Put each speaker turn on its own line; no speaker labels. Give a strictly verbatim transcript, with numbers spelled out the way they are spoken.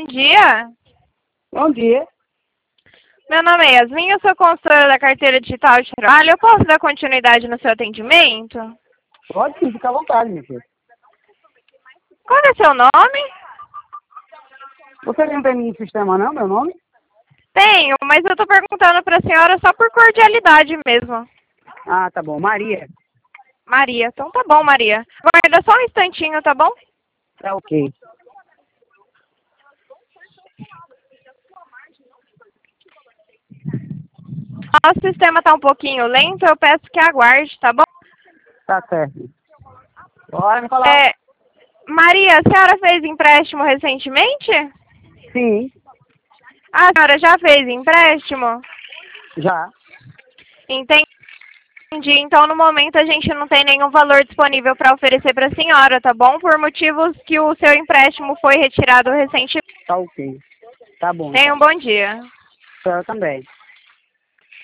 dia.
Bom dia.
Meu nome é Yasmin, eu sou consultora da carteira digital de trabalho. Eu posso dar continuidade no seu atendimento?
Pode sim, fica à vontade, meu filho.
Qual é seu nome?
Você não tem no sistema não, meu nome?
Tenho, mas eu tô perguntando pra senhora só por cordialidade mesmo.
Ah, tá bom. Maria.
Maria. Então tá bom, Maria. Guarda só um instantinho, tá bom?
Tá ok.
Nosso sistema tá um pouquinho lento, eu peço que aguarde, tá bom?
Tá certo. Bora me falar.
É, Maria, a senhora fez empréstimo recentemente?
Sim,
A senhora já fez empréstimo?
já.
Entendi. Então, no momento, a gente não tem nenhum valor disponível para oferecer para a senhora, tá bom? Por motivos que o seu empréstimo foi retirado recentemente.
Tá ok. Tá bom.
Tenha um bom dia.
Então. Eu também.